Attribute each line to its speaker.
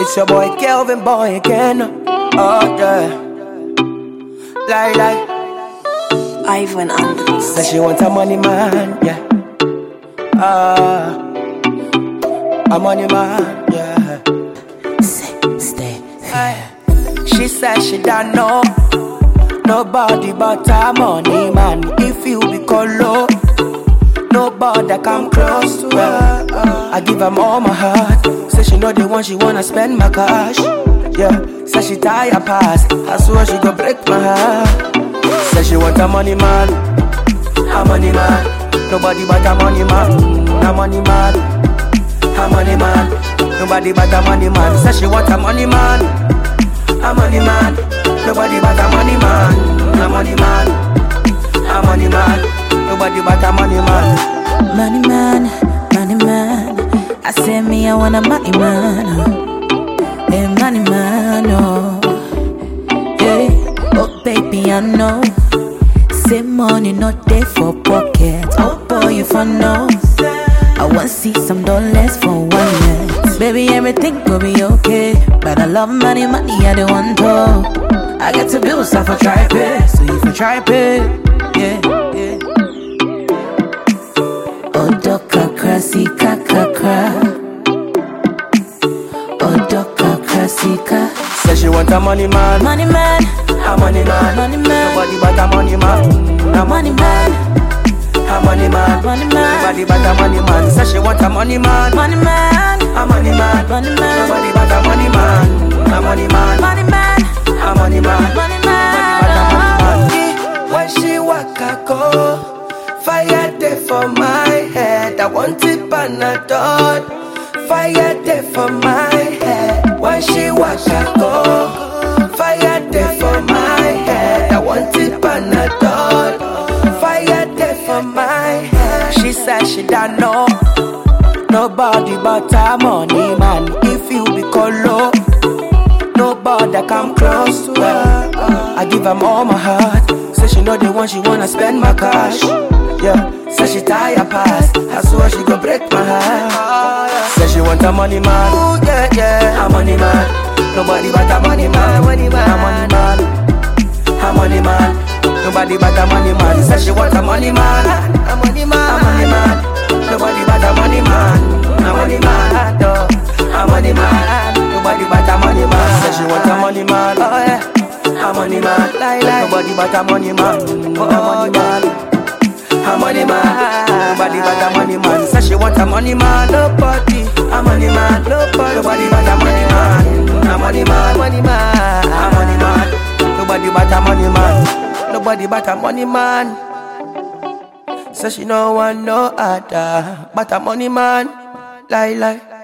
Speaker 1: It's your boy Kelvin boy again. Oh yeah. Like
Speaker 2: Ivan Andres.
Speaker 1: Says she want a money man, yeah. A money man, yeah.
Speaker 2: Stay.
Speaker 1: She says she don't know nobody but a money man. If you be colo, nobody come close to her. I give her all my heart. Say she know the one she wanna spend my cash. Yeah, say she tired past. I swear she gon' break my heart. Say she want a money man, a money man. Nobody but a money man, a money man, a money man. Nobody but a money man. Say she want a money man, a money man. Nobody but a money man, a money man, a money man. Nobody but a money man.
Speaker 2: Money man, money man. I say me, I want a money man. Hey, money man, oh. Hey, oh baby, I know. Say money not there for pocket. Oh boy, you for no. I want see some dollars for 1 minute. Baby, everything will be okay. But I love money, I don't want to. I get to build stuff, I try pay. So if you try pay, yeah. Odoka krasi kakakra. Odoka krasi ka.
Speaker 1: Say she want a money man,
Speaker 2: Money man,
Speaker 1: a money man,
Speaker 2: money man.
Speaker 1: nobody but a money man, a money man, a money man,
Speaker 2: Money man.
Speaker 1: nobody but a money man. Say she want a money man,
Speaker 2: Money man,
Speaker 1: a money man,
Speaker 2: money man.
Speaker 1: nobody but a money man, a money man,
Speaker 2: Money man,
Speaker 1: a money man,
Speaker 2: money
Speaker 1: nobody but a money man.
Speaker 2: man.
Speaker 1: When she walk I go, fire there for my head. I want it Panadol. Fire there for my head. When she walk I go, fire there for my head. I want it Panadol. Fire there for my head. She said she don't know nobody but a money man. If you be colo, nobody come close to her. I give her all my heart. Say she know the one she wanna spend my cash. Yeah, say she tired past. I swear she gon' break my heart. Say she want a money man. Ooh, yeah, a money man. Nobody but a money man, a money man, a money man, a money man. Nobody but a money man. Say she want a money man, a money man, a money man. Nobody but a money man, a money man, a money man. Nobody but a money man. Say she want a money man, oh yeah, a money man. Nobody but a money man, a money man, a money man. Nobody but a money man. Say she want a money man, nobody, a money man, nobody but a money man, a money man, money man, a money man. Nobody but a money man, nobody but a money man. Say she no want no other but a money man, lie.